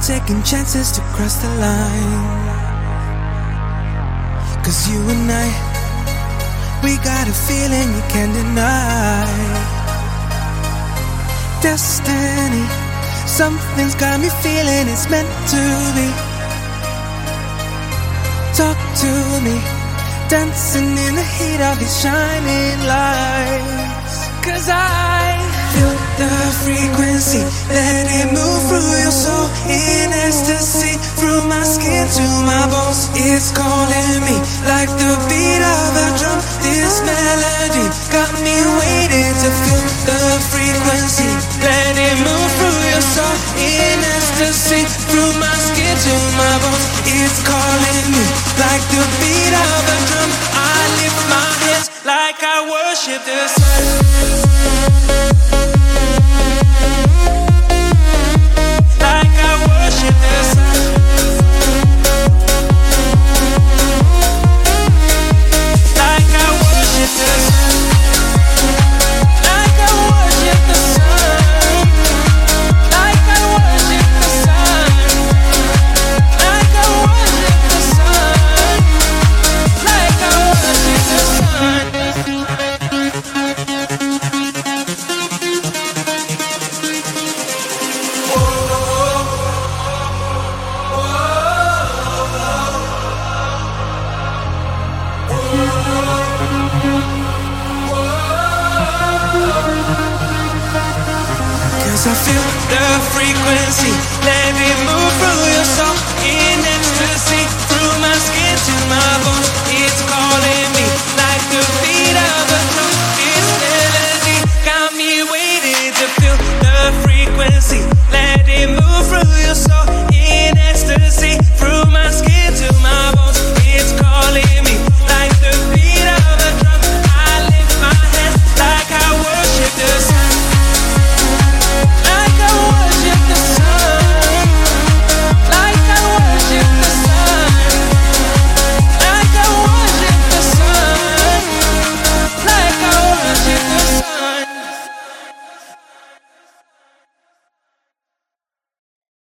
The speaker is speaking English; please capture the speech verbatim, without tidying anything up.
taking chances to cross the line. Cause you and I, we got a feeling you can't deny. Destiny, something's got me feeling it's meant to be. Talk to me, dancing in the heat of these shining lights. Cause I feel the frequency, let it move through your soul. In ecstasy, through my skin to my bones. It's calling me like the beat of a drum. This melody got me waiting to feel the frequency. Let it move through your soul. In ecstasy, through my skin to my bones. It's calling me like the beat of a drum. I lift my hands like I worship the sun. Like I worship the sun. Like I worship the sun. Like I worship the sun. Like I worship the sun. Like I worship the sun. Like I worship the sun. Cause I feel the frequency, let it move through your soul.